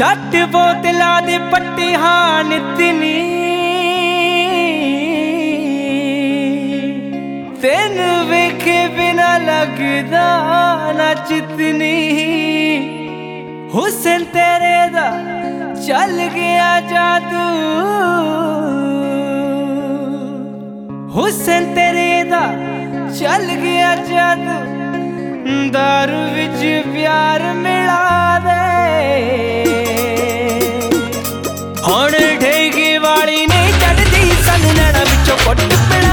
टट बोतला दे पट्टी हाँ नितनी तेन वेखे बिना लगदा ना चितनी हुस्न तेरे दा चल गया जादू हुस्न तेरे दा चल गया जादू दारू विच प्यार मिला दे हुण ढेगी वाली नहीं चढ़दी सन नैना विचों कुट